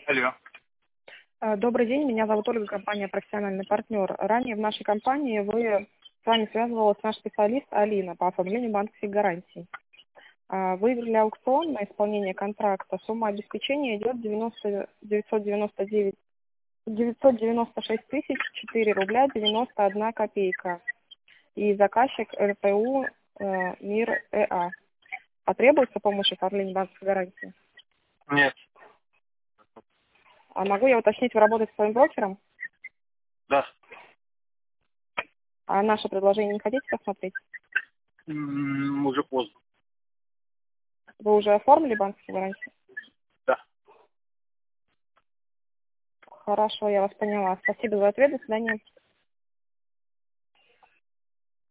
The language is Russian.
Алло. Добрый день, меня зовут Ольга, компания «Профессиональный партнер». Ранее в нашей компании с вами связывалась наш специалист Алина по оформлению банковских гарантий. Выиграли аукцион на исполнение контракта. Сумма обеспечения идет 996 тысяч 4 рубля 91 копейка. И заказчик РТУ «Мир ЭА». Потребуется помощь в оформлении банковской гарантии? Нет. А могу я уточнить, вы работаете своим брокером? Да. А наше предложение не хотите посмотреть? Уже поздно. Вы уже оформили банковскую гарантию? Да. Хорошо, я вас поняла. Спасибо за ответ. До свидания.